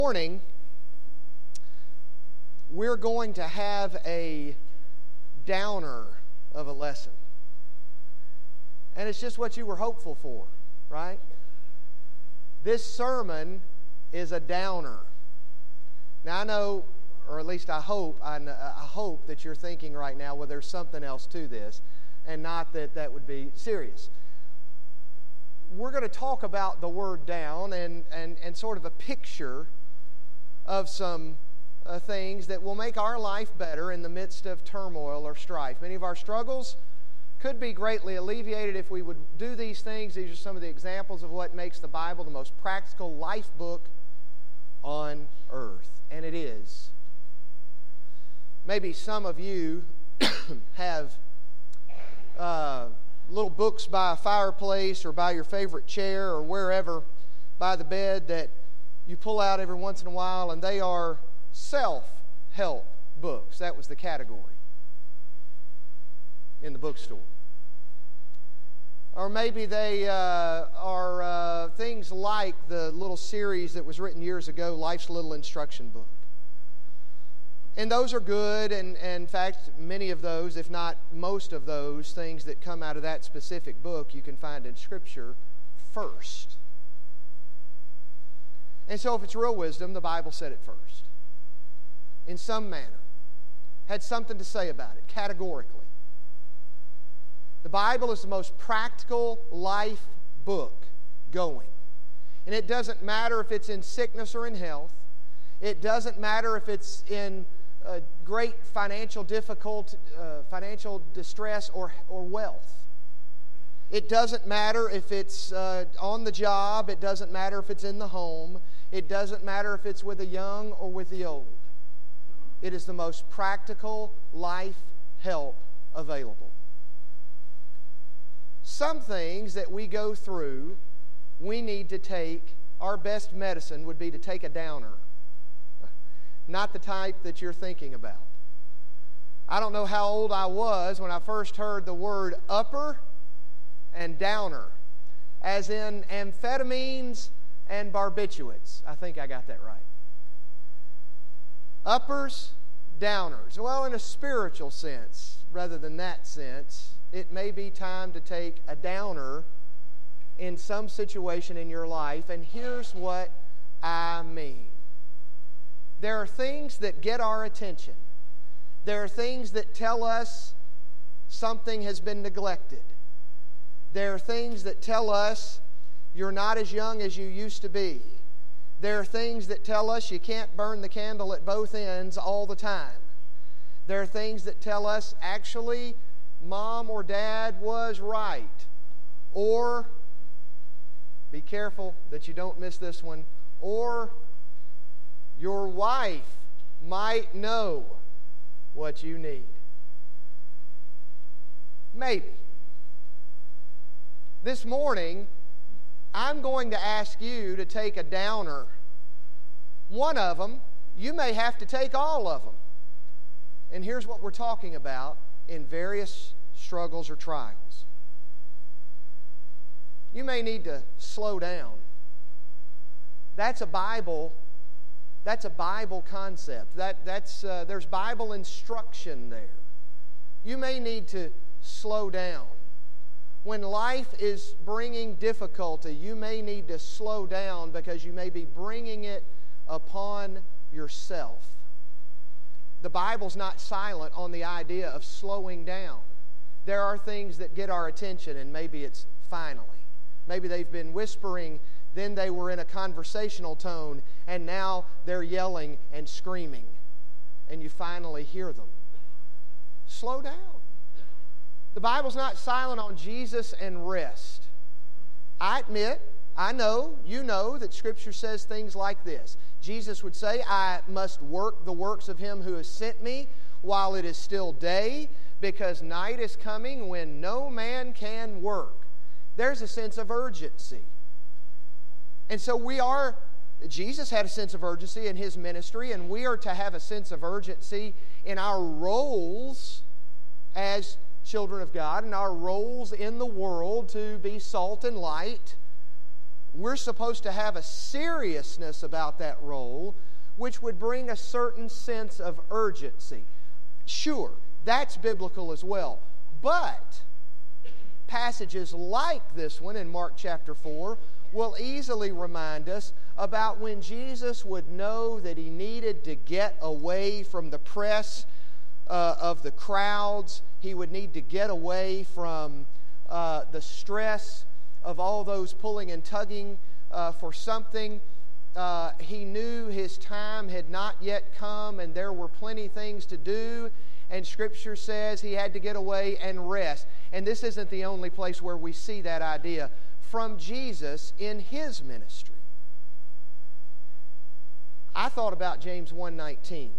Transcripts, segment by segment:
Morning, we're going to have a downer of a lesson. And it's just what you were hopeful for, right? This sermon is a downer. Now I know, or at least I hope that you're thinking right now, well, there's something else to this, and not that would be serious. We're going to talk about the word down and sort of a picture of some things that will make our life better in the midst of turmoil or strife. Many of our struggles could be greatly alleviated if we would do these things. These are some of the examples of what makes the Bible the most practical life book on earth. And it is. Maybe some of you have little books by a fireplace or by your favorite chair or wherever by the bed that you pull out every once in a while, and they are self-help books. That was the category in the bookstore. Or maybe they are things like the little series that was written years ago, Life's Little Instruction Book. And those are good, and in fact, many of those, if not most of those things that come out of that specific book, you can find in Scripture first. And so if it's real wisdom, the Bible said it first. In some manner. Had something to say about it, categorically. The Bible is the most practical life book going. And it doesn't matter if it's in sickness or in health. It doesn't matter if it's in great financial difficulty, financial distress or wealth. It doesn't matter if it's on the job. It doesn't matter if it's in the home. It doesn't matter if it's with the young or with the old. It is the most practical life help available. Some things that we go through, we need to take, our best medicine would be to take a downer. Not the type that you're thinking about. I don't know how old I was when I first heard the word upper and downer, as in amphetamines and barbiturates. I think I got that right. Uppers, downers. Well, in a spiritual sense, rather than that sense, it may be time to take a downer in some situation in your life, and here's what I mean. There are things that get our attention. There are things that tell us something has been neglected. There are things that tell us you're not as young as you used to be. There are things that tell us you can't burn the candle at both ends all the time. There are things that tell us actually mom or dad was right. Or, be careful that you don't miss this one, or your wife might know what you need. Maybe. This morning, I'm going to ask you to take a downer. One of them, you may have to take all of them. And here's what we're talking about in various struggles or trials. You may need to slow down. That's a Bible concept. There's Bible instruction there. You may need to slow down. When life is bringing difficulty, you may need to slow down because you may be bringing it upon yourself. The Bible's not silent on the idea of slowing down. There are things that get our attention, and maybe it's finally. Maybe they've been whispering, then they were in a conversational tone, and now they're yelling and screaming, and you finally hear them. Slow down. The Bible's not silent on Jesus and rest. I admit, I know, you know that Scripture says things like this. Jesus would say, I must work the works of Him who has sent me while it is still day, because night is coming when no man can work. There's a sense of urgency. And so Jesus had a sense of urgency in His ministry, and we are to have a sense of urgency in our roles as children of God and our roles in the world to be salt and light. we're supposed to have a seriousness about that role, which would bring a certain sense of urgency. Sure, that's biblical as well. But passages like this one in Mark chapter 4 will easily remind us about when Jesus would know that he needed to get away from the press of the crowds. He would need to get away from the stress of all those pulling and tugging for something. He knew his time had not yet come and there were plenty things to do. And Scripture says he had to get away and rest. And this isn't the only place where we see that idea from Jesus in his ministry. I thought about James 1:19.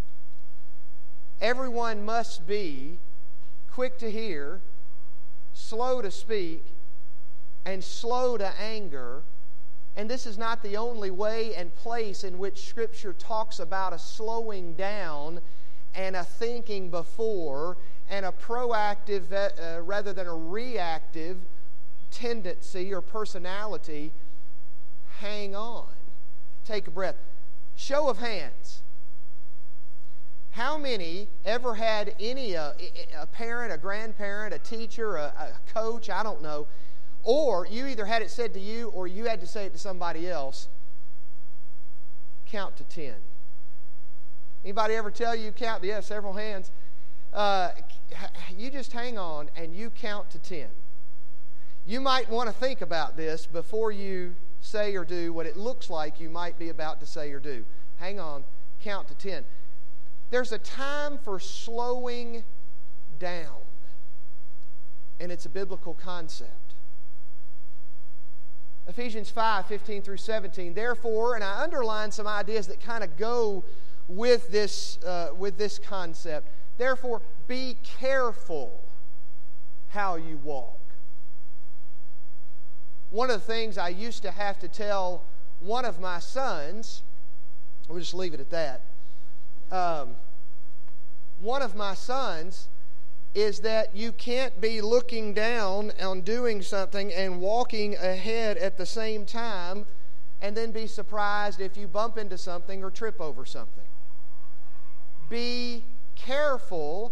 Everyone must be quick to hear, slow to speak, and slow to anger. And this is not the only way and place in which Scripture talks about a slowing down and a thinking before and a proactive rather than a reactive tendency or personality. Hang on. Take a breath. Show of hands. How many ever had a parent, a grandparent, a teacher, a coach, I don't know, or you either had it said to you or you had to say it to somebody else, count to 10. Anybody ever tell you count? Yeah, several hands. You just hang on and you count to 10. You might want to think about this before you say or do what it looks like you might be about to say or do. Hang on, count to 10. There's a time for slowing down, and it's a biblical concept. Ephesians 5:15 through 17. Therefore, and I underline some ideas that kind of go with this concept. Therefore, be careful how you walk. One of the things I used to have to tell one of my sons, we'll just leave it at that. One of my sons is that you can't be looking down on doing something and walking ahead at the same time and then be surprised if you bump into something or trip over something. Be careful.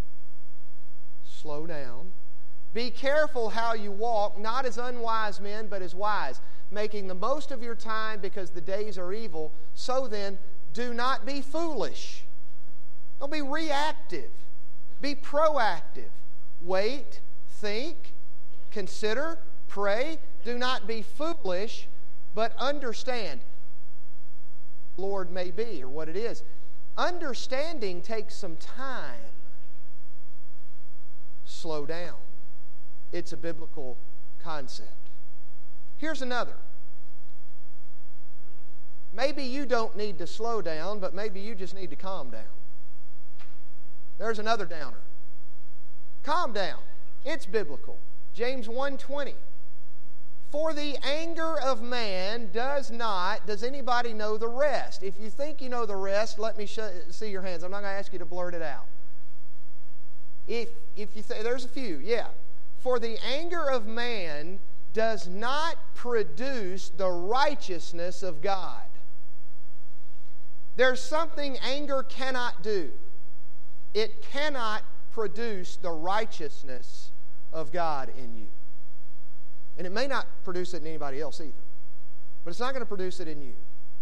Slow down. Be careful how you walk, not as unwise men, but as wise, making the most of your time because the days are evil. So then, do not be foolish. Don't be reactive. Be proactive. Wait, think, consider, pray. Do not be foolish, but understand. Lord may be, or what it is. Understanding takes some time. Slow down. It's a biblical concept. Here's another. Maybe you don't need to slow down, but maybe you just need to calm down. There's another downer. Calm down. It's biblical. James 1:20. For the anger of man does anybody know the rest? If you think you know the rest, let me see your hands. I'm not going to ask you to blurt it out. If you say, there's a few, yeah. For the anger of man does not produce the righteousness of God. There's something anger cannot do. It cannot produce the righteousness of God in you. And it may not produce it in anybody else either. But it's not going to produce it in you.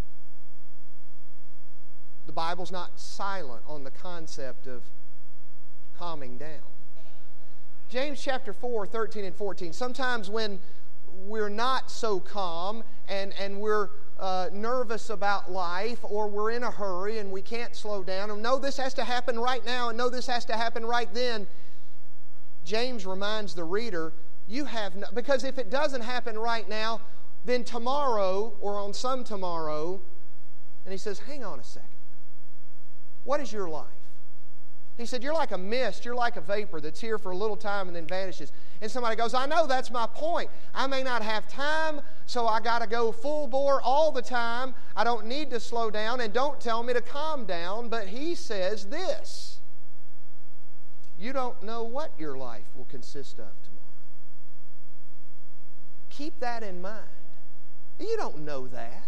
The Bible's not silent on the concept of calming down. James chapter 4, 13 and 14. Sometimes when we're not so calm and we're nervous about life, or we're in a hurry and we can't slow down, and no, this has to happen right now, and no, this has to happen right then, James reminds the reader, because if it doesn't happen right now, then tomorrow, or on some tomorrow, and he says, hang on a second. What is your life? He said, you're like a mist, you're like a vapor that's here for a little time and then vanishes. And somebody goes, I know, that's my point. I may not have time, so I got to go full bore all the time. I don't need to slow down, and don't tell me to calm down. But he says this, you don't know what your life will consist of tomorrow. Keep that in mind. You don't know that.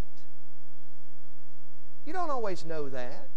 You don't always know that.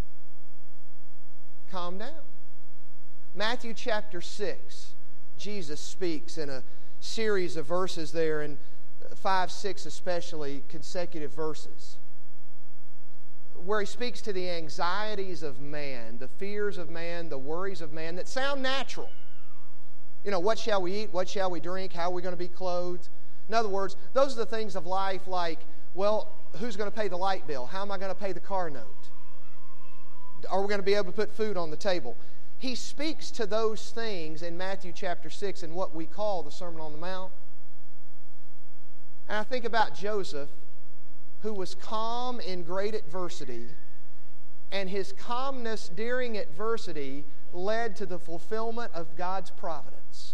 Calm down. Matthew chapter 6, Jesus speaks in a series of verses there, in 5, 6 especially, consecutive verses, where he speaks to the anxieties of man, the fears of man, the worries of man that sound natural. You know, what shall we eat? What shall we drink? How are we going to be clothed? In other words, those are the things of life like, well, who's going to pay the light bill? How am I going to pay the car note? Are we going to be able to put food on the table? He speaks to those things in Matthew chapter 6 in what we call the Sermon on the Mount. And I think about Joseph, who was calm in great adversity, and his calmness during adversity led to the fulfillment of God's providence.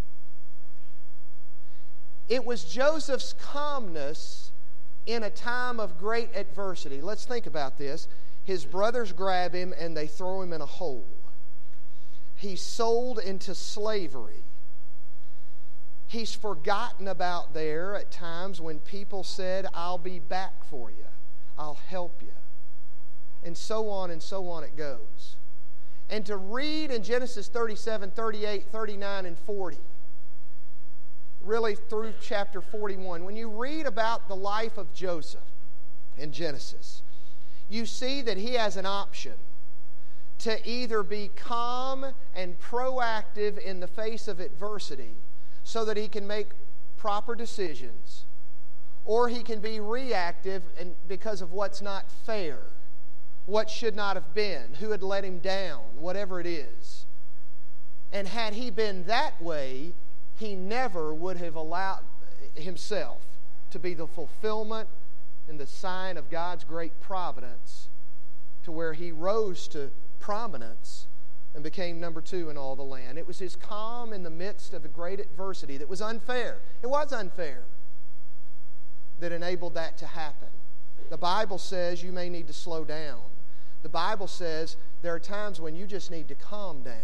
It was Joseph's calmness in a time of great adversity. Let's think about this. His brothers grab him and they throw him in a hole. He's sold into slavery. He's forgotten about there at times when people said, I'll be back for you. I'll help you. And so on it goes. And to read in Genesis 37, 38, 39, and 40, really through chapter 41, when you read about the life of Joseph in Genesis, you see that he has an option to either be calm and proactive in the face of adversity so that he can make proper decisions, or he can be reactive and because of what's not fair, what should not have been, who had let him down, whatever it is. And had he been that way, he never would have allowed himself to be the fulfillment and the sign of God's great providence, to where he rose to prominence and became number 2 in all the land. It was his calm in the midst of a great adversity that was unfair. It was unfair that enabled that to happen. The Bible says you may need to slow down. The Bible says there are times when you just need to calm down.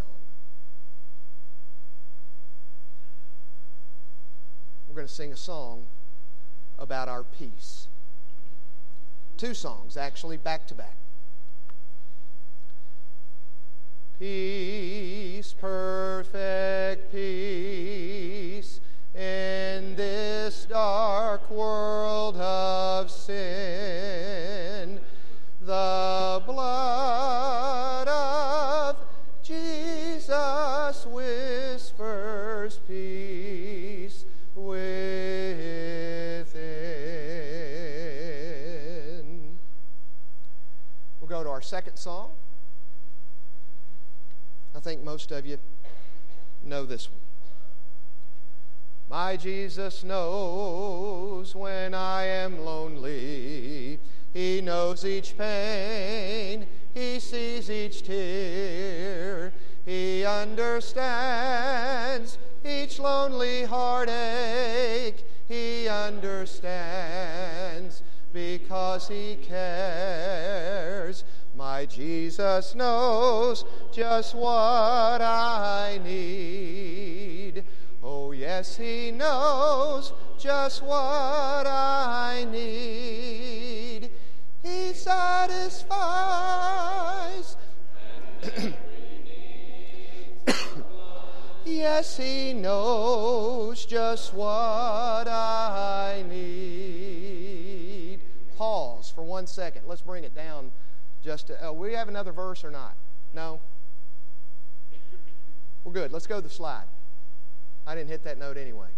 We're going to sing a song about our peace. 2 songs, actually, back to back. Peace, perfect peace, in this dark world of sin. The blood of Jesus whispers peace within. We'll go to our second song. I think most of you know this one. My Jesus knows when I am lonely. He knows each pain. He sees each tear. He understands each lonely heartache. He understands because He cares. My Jesus knows just what I need. Oh, yes, He knows just what I need. He satisfies. Yes, He knows just what I need. Pause for 1 second. Let's bring it down. We have another verse or not? No? We're good. Let's go to the slide. I didn't hit that note anyway.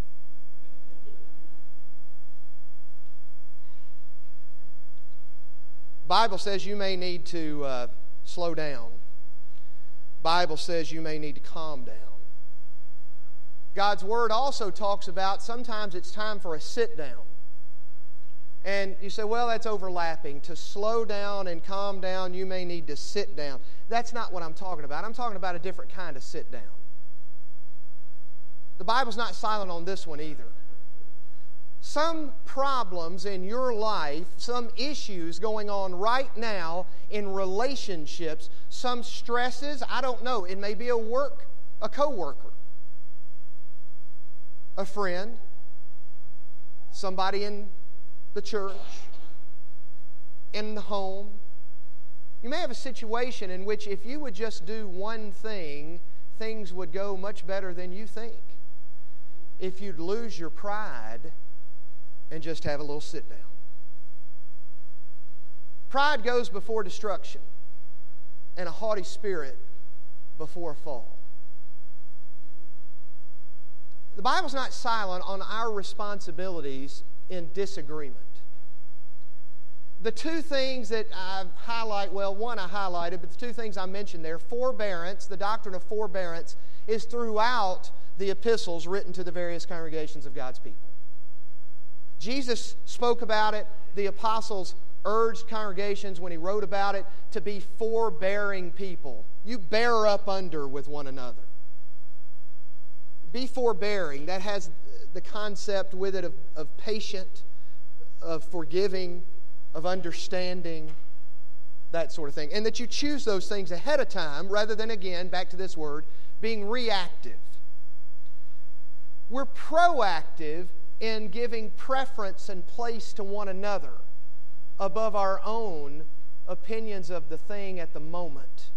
Bible says you may need to slow down. Bible says you may need to calm down. God's Word also talks about sometimes it's time for a sit down. And you say, well, that's overlapping. To slow down and calm down, you may need to sit down. That's not what I'm talking about. I'm talking about a different kind of sit down. The Bible's not silent on this one either. Some problems in your life, some issues going on right now in relationships, some stresses, I don't know. It may be a coworker, a friend, somebody in the church, in the home. You may have a situation in which if you would just do one thing, things would go much better than you think. If you'd lose your pride and just have a little sit down. Pride goes before destruction, and a haughty spirit before a fall. The Bible's not silent on our responsibilities in disagreement. The two things that I highlight, well, one I highlighted, but the two things I mentioned there, forbearance, the doctrine of forbearance, is throughout the epistles written to the various congregations of God's people. Jesus spoke about it. The apostles urged congregations when he wrote about it to be forbearing people. You bear up under with one another. Be forbearing. That has the concept with it of patient, of forgiving, of understanding, that sort of thing. And that you choose those things ahead of time rather than, again, back to this word, being reactive. We're proactive in giving preference and place to one another above our own opinions of the thing at the moment.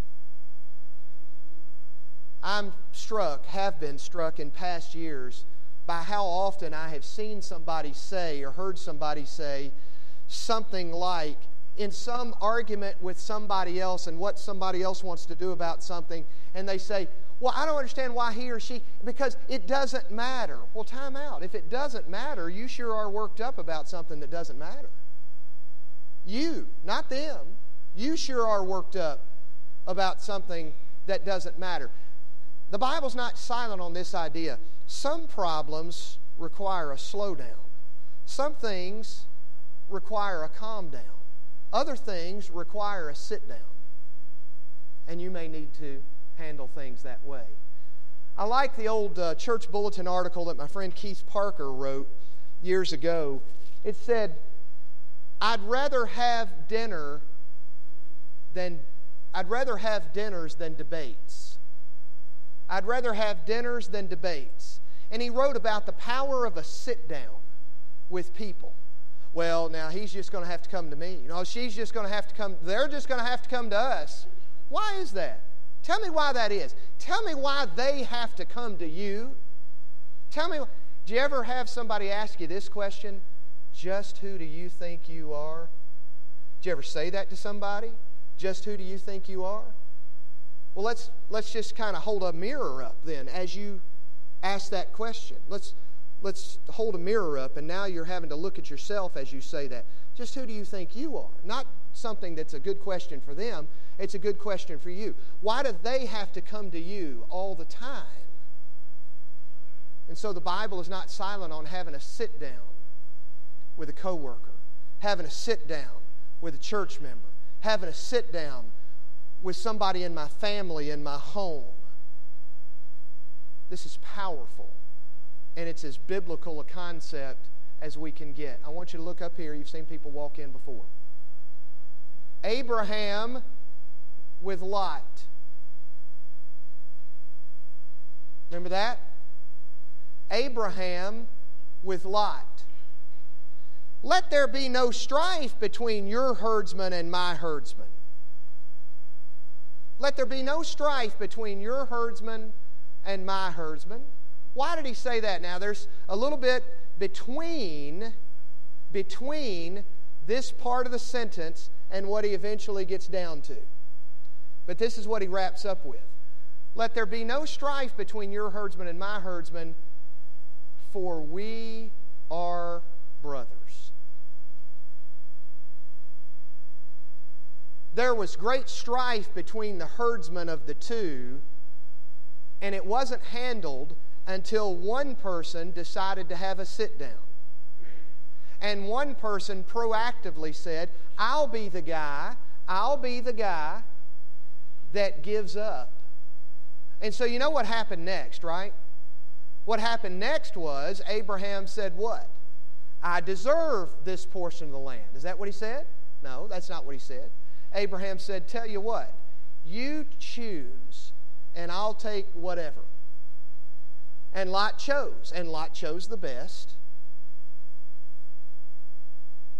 I'm struck, have been struck in past years by how often I have seen somebody say or heard somebody say something like, in some argument with somebody else and what somebody else wants to do about something, and they say, well, I don't understand why he or she, because it doesn't matter. Well, time out. If it doesn't matter, you sure are worked up about something that doesn't matter. You, not them. You sure are worked up about something that doesn't matter. The Bible's not silent on this idea. Some problems require a slowdown. Some things require a calm down. Other things require a sit down. And you may need to handle things that way. I like the old church bulletin article that my friend Keith Parker wrote years ago. It said, I'd rather have dinners than debates. I'd rather have dinners than debates. And he wrote about the power of a sit down with people. Well, now he's just going to have to come to me. You know, she's just going to have to come. They're just going to have to come to us. Why is that? Tell me why that is. Tell me why they have to come to you. Tell me, do you ever have somebody ask you this question? Just who do you think you are? Did you ever say that to somebody? Just who do you think you are? Well, let's just kind of hold a mirror up then as you ask that question. Let's hold a mirror up, and now you're having to look at yourself as you say that. Just who do you think you are? Not something that's a good question for them. It's a good question for you. Why do they have to come to you all the time? And so the Bible is not silent on having a sit down with a coworker, having a sit down with a church member, having a sit down with somebody in my family, in my home. This is powerful, and it's as biblical a concept as we can get. I want you to look up here. You've seen people walk in before. Abraham with Lot. Remember that? Abraham with Lot. Let there be no strife between your herdsman and my herdsman. Let there be no strife between your herdsman and my herdsman. Why did he say that? Now, there's a little bit between this part of the sentence and what he eventually gets down to. But this is what he wraps up with. Let there be no strife between your herdsman and my herdsman, for we are brothers. There was great strife between the herdsmen of the two, and it wasn't handled until one person decided to have a sit down. And one person proactively said, I'll be the guy that gives up. And so you know what happened next, right? What happened next was Abraham said what? I deserve this portion of the land. Is that what he said? No, that's not what he said. Abraham said, tell you what, you choose and I'll take whatever. And Lot chose the best.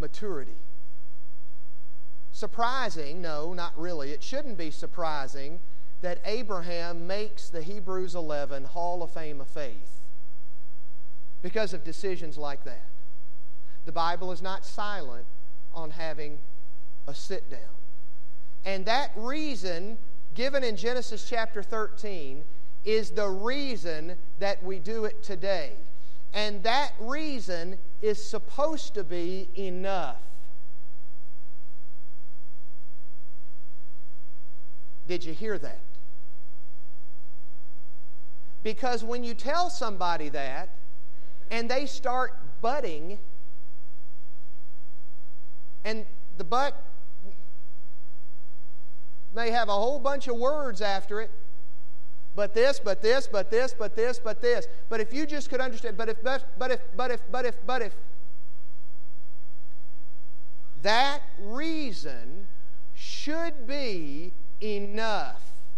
maturity. Surprising? No, not really. It shouldn't be surprising that Abraham makes the Hebrews 11 Hall of Fame of Faith because of decisions like that. The Bible is not silent on having a sit-down. And that reason, given in Genesis chapter 13, is the reason that we do it today. And that reason is supposed to be enough. Did you hear that? Because when you tell somebody that, and they start butting, and the butt may have a whole bunch of words after it, but this, but this, but this, but this, but this. But if you just could understand, but if, that reason should be enough.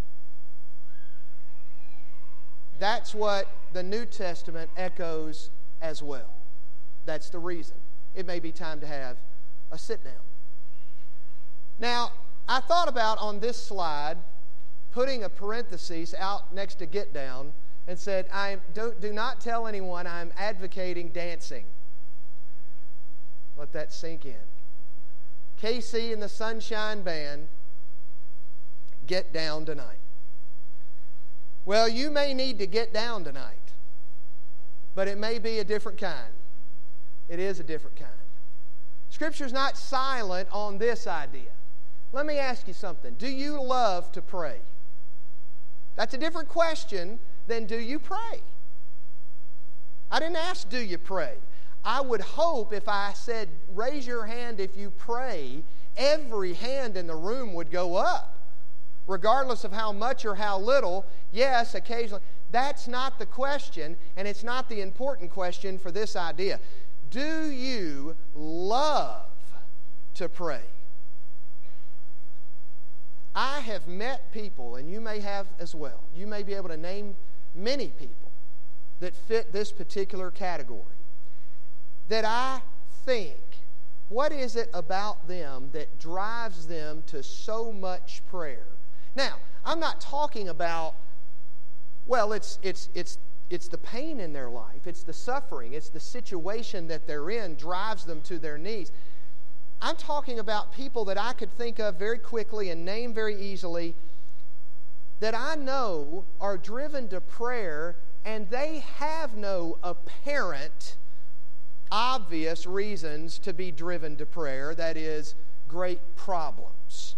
That's what the New Testament echoes as well. That's the reason. It may be time to have a sit-down. Now, I thought about on this slide putting a parenthesis out next to get down and said, do not tell anyone I'm advocating dancing. Let that sink in. KC and the Sunshine Band, get down tonight. Well, you may need to get down tonight, but it may be a different kind. It is a different kind. Scripture's not silent on this idea. Let me ask you something. Do you love to pray? That's a different question than do you pray? I didn't ask do you pray. I would hope if I said raise your hand if you pray, every hand in the room would go up. Regardless of how much or how little, yes, occasionally. That's not the question, and it's not the important question for this idea. Do you love to pray? I have met people, and you may have as well. You may be able to name many people that fit this particular category. That I think, what is it about them that drives them to so much prayer? Now, I'm not talking about, well, it's the pain in their life. It's the suffering. It's the situation that they're in drives them to their knees. I'm talking about people that I could think of very quickly and name very easily that I know are driven to prayer, and they have no apparent, obvious reasons to be driven to prayer. That is, great problems.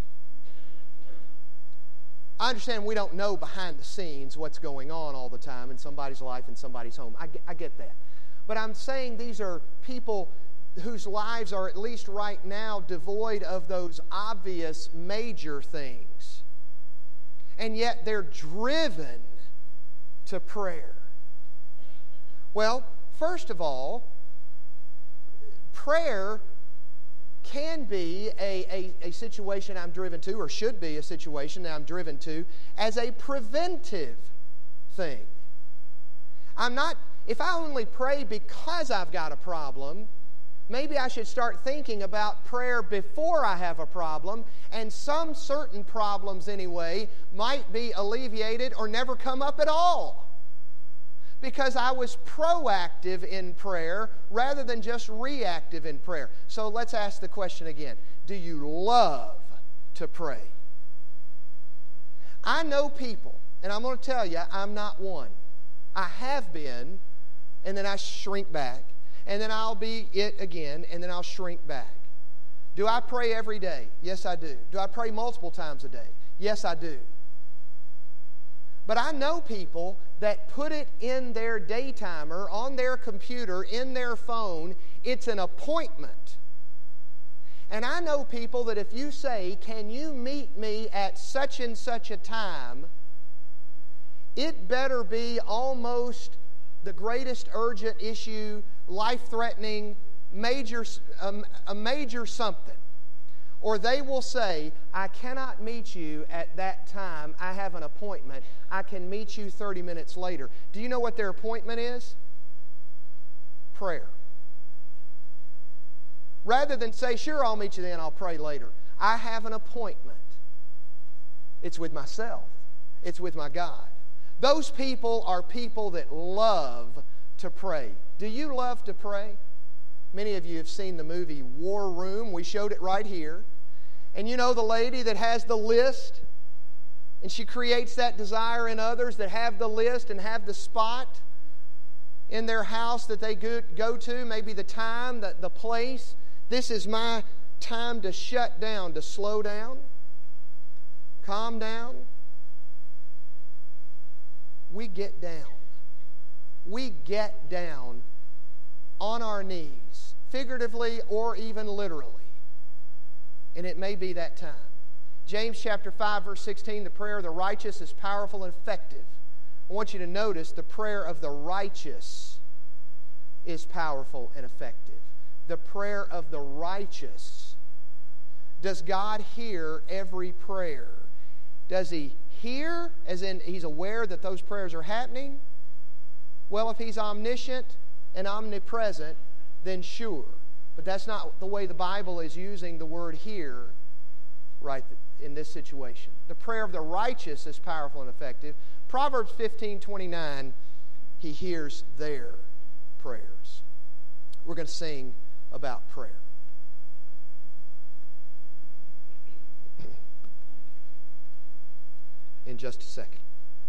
I understand we don't know behind the scenes what's going on all the time in somebody's life, in somebody's home. I get that. But I'm saying these are people whose lives are, at least right now, devoid of those obvious major things. And yet they're driven to prayer. Well, first of all, prayer can be a situation I'm driven to, or should be a situation that I'm driven to, as a preventive thing. If I only pray because I've got a problem, maybe I should start thinking about prayer before I have a problem, and some certain problems anyway might be alleviated or never come up at all. Because I was proactive in prayer rather than just reactive in prayer. So let's ask the question again. Do you love to pray? I know people, and I'm going to tell you, I'm not one. I have been, and then I shrink back. And then I'll be it again, and then I'll shrink back. Do I pray every day? Yes, I do. Do I pray multiple times a day? Yes, I do. But I know people that put it in their daytimer, on their computer, in their phone. It's an appointment. And I know people that if you say, can you meet me at such and such a time, it better be almost the greatest urgent issue, life-threatening, a major something. Or they will say, I cannot meet you at that time. I have an appointment. I can meet you 30 minutes later. Do you know what their appointment is? Prayer. rather than say, sure, I'll meet you then, I'll pray later. I have an appointment. It's with myself. It's with my God. Those people are people that love to pray. Do you love to pray? Many of you have seen the movie War Room. We showed it right here. And you know the lady that has the list, and she creates that desire in others that have the list and have the spot in their house that they go to, maybe the time, the place. This is my time to shut down, to slow down, calm down. We get down. We get down on our knees, figuratively or even literally. And it may be that time. James chapter 5, verse 16, the prayer of the righteous is powerful and effective. I want you to notice the prayer of the righteous is powerful and effective. The prayer of the righteous. Does God hear every prayer? Does He hear, as in He's aware that those prayers are happening? Well, if He's omniscient and omnipresent, then sure. But that's not the way the Bible is using the word hear right in this situation. The prayer of the righteous is powerful and effective. Proverbs 15:29, He hears their prayers. We're going to sing about prayer. In just a second.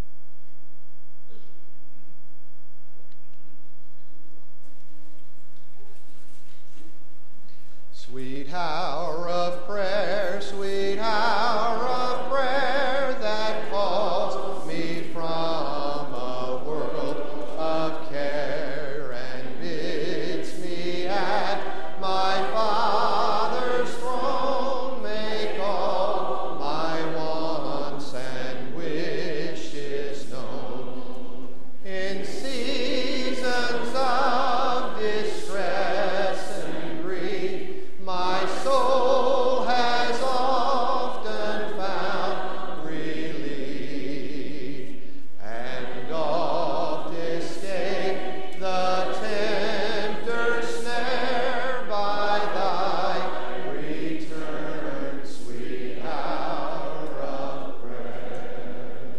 Sweet hour of prayer, sweet hour of prayer that calls me from a world of care and bids me at my Father's throne make all my wants and wishes known. In seasons of distress and grief, my soul has often found relief, and oft escaped the tempter's snare by thy return, sweet hour of prayer.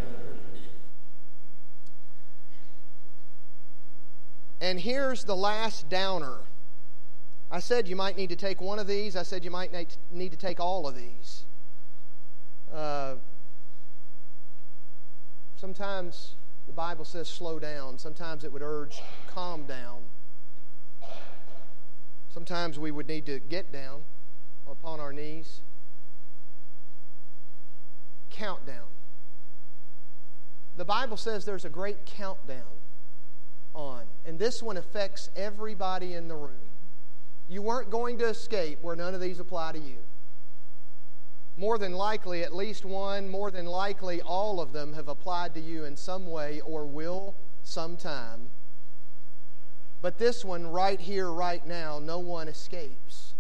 And here's the last downer. I said you might need to take one of these. I said you might need to take all of these. Sometimes the Bible says slow down. Sometimes it would urge calm down. Sometimes we would need to get down upon our knees. Countdown. The Bible says there's a great countdown on. And this one affects everybody in the room. You weren't going to escape where none of these apply to you. More than likely, at least one, more than likely, all of them have applied to you in some way or will sometime. But this one, right here, right now, no one escapes.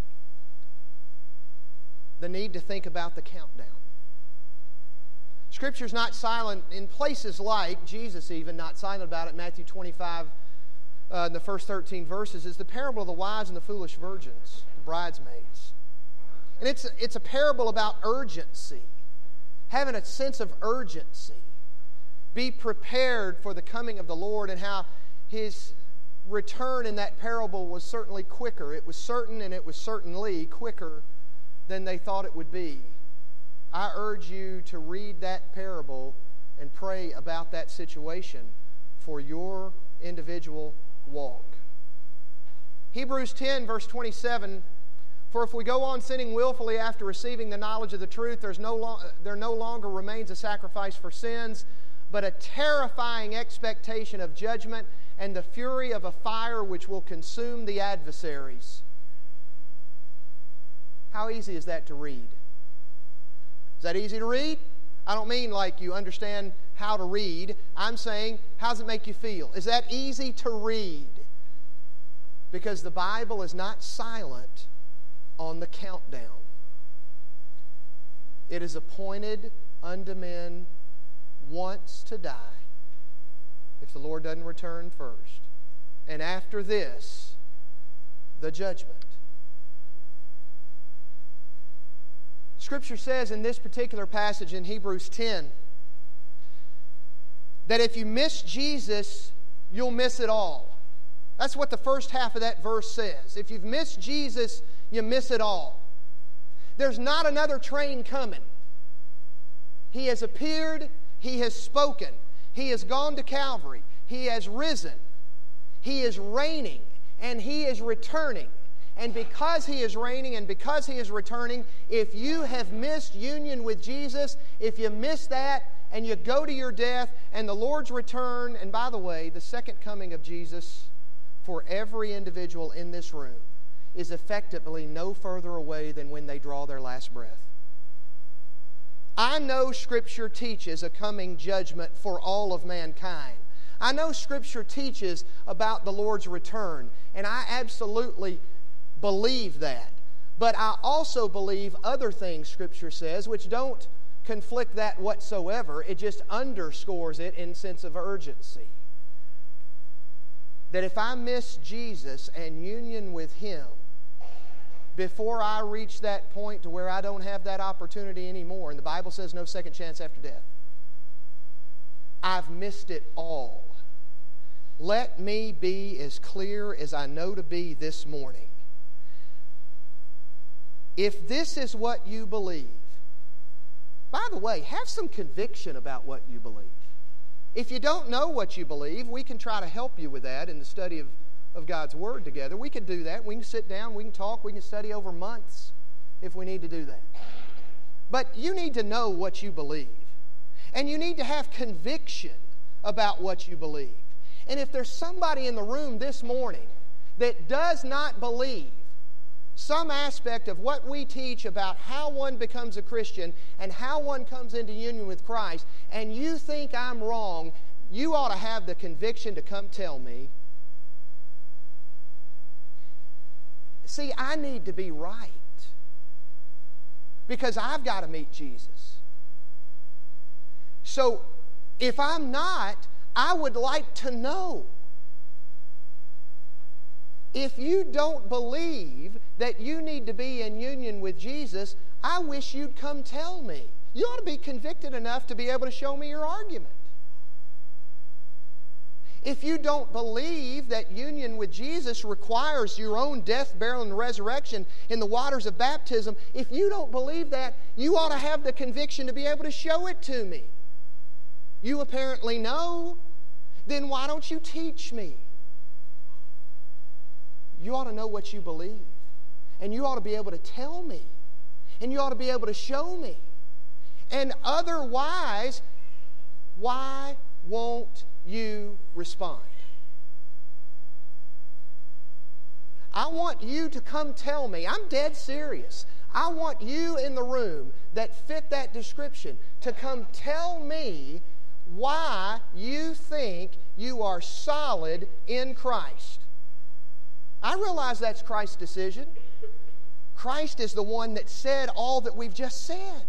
The need to think about the countdown. Scripture's not silent in places like, Jesus even, not silent about it, Matthew 25, in the first 13 verses, is the parable of the wise and the foolish virgins, the bridesmaids. And it's a parable about urgency, having a sense of urgency. Be prepared for the coming of the Lord, and how His return in that parable was certainly quicker. It was certain, and it was certainly quicker than they thought it would be. I urge you to read that parable and pray about that situation for your individual walk. Hebrews 10, verse 27, for if we go on sinning willfully after receiving the knowledge of the truth, there no longer remains a sacrifice for sins, but a terrifying expectation of judgment and the fury of a fire which will consume the adversaries. How easy is that to read? Is that easy to read? I don't mean like you understand how to read. I'm saying, how does it make you feel? Is that easy to read? Because the Bible is not silent on the countdown. It is appointed unto men once to die, if the Lord doesn't return first. And after this, the judgment. Scripture says in this particular passage in Hebrews 10 that if you miss Jesus, you'll miss it all. That's what the first half of that verse says. If you've missed Jesus, you miss it all. There's not another train coming. He has appeared. He has spoken. He has gone to Calvary. He has risen. He is reigning, and He is returning. And because He is reigning and because He is returning, if you have missed union with Jesus, if you miss that and you go to your death and the Lord's return, and by the way, the second coming of Jesus for every individual in this room is effectively no further away than when they draw their last breath. I know Scripture teaches a coming judgment for all of mankind. I know Scripture teaches about the Lord's return, and I absolutely believe that. But I also believe other things Scripture says which don't conflict that whatsoever. It just underscores it in sense of urgency. That if I miss Jesus and union with Him before I reach that point to where I don't have that opportunity anymore, and the Bible says no second chance after death, I've missed it all. Let me be as clear as I know to be this morning. If this is what you believe, by the way, have some conviction about what you believe. If you don't know what you believe, we can try to help you with that in the study of God's Word together. We can do that. We can sit down, we can talk, we can study over months if we need to do that. But you need to know what you believe. And you need to have conviction about what you believe. And if there's somebody in the room this morning that does not believe some aspect of what we teach about how one becomes a Christian and how one comes into union with Christ, and you think I'm wrong, you ought to have the conviction to come tell me. See, I need to be right because I've got to meet Jesus. So if I'm not, I would like to know. If you don't believe that you need to be in union with Jesus, I wish you'd come tell me. You ought to be convicted enough to be able to show me your argument. If you don't believe that union with Jesus requires your own death, burial, and resurrection in the waters of baptism, if you don't believe that, you ought to have the conviction to be able to show it to me. You apparently know. Then why don't you teach me? You ought to know what you believe. And you ought to be able to tell me. And you ought to be able to show me. And otherwise, why won't you respond? I want you to come tell me. I'm dead serious. I want you in the room that fit that description to come tell me why you think you are solid in Christ. I realize that's Christ's decision. Christ is the one that said all that we've just said.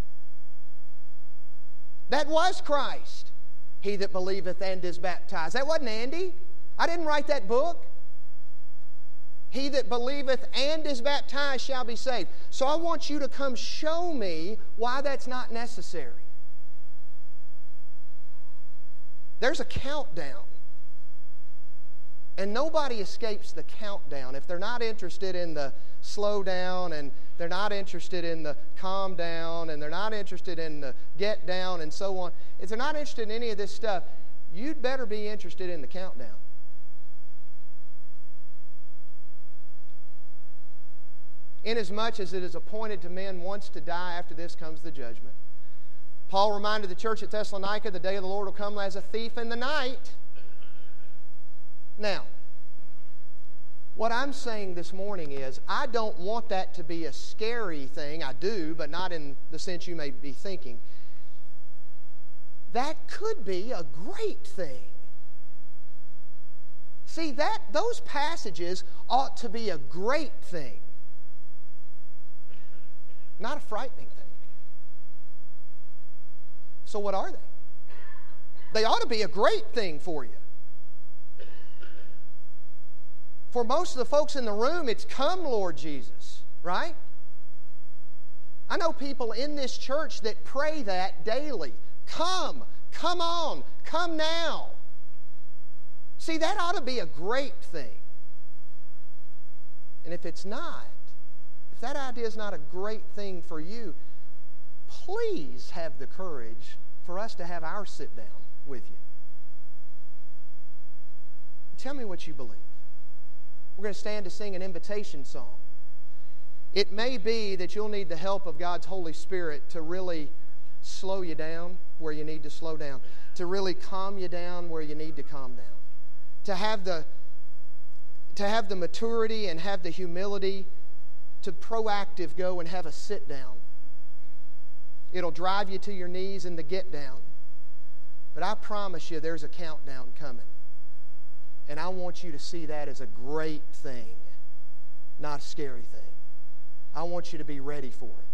That was Christ. He that believeth and is baptized. That wasn't Andy. I didn't write that book. He that believeth and is baptized shall be saved. So I want you to come show me why that's not necessary. There's a countdown. And nobody escapes the countdown. If they're not interested in the slow down, and they're not interested in the calm down, and they're not interested in the get down, and so on, if they're not interested in any of this stuff, you'd better be interested in the countdown. Inasmuch as it is appointed to men once to die, after this comes the judgment. Paul reminded the church at Thessalonica, the day of the Lord will come as a thief in the night. Now, what I'm saying this morning is, I don't want that to be a scary thing. I do, but not in the sense you may be thinking. That could be a great thing. See, those passages ought to be a great thing, not a frightening thing. So what are they? They ought to be a great thing for you. For most of the folks in the room, it's come, Lord Jesus, right? I know people in this church that pray that daily. Come on, come now. See, that ought to be a great thing. And if it's not, if that idea is not a great thing for you, please have the courage for us to have our sit down with you. Tell me what you believe. We're going to stand to sing an invitation song. It may be that you'll need the help of God's Holy Spirit to really slow you down where you need to slow down, to really calm you down where you need to calm down, to have the maturity and have the humility to proactive go and have a sit down. It'll drive you to your knees in the get down. But I promise you there's a countdown coming. And I want you to see that as a great thing, not a scary thing. I want you to be ready for it.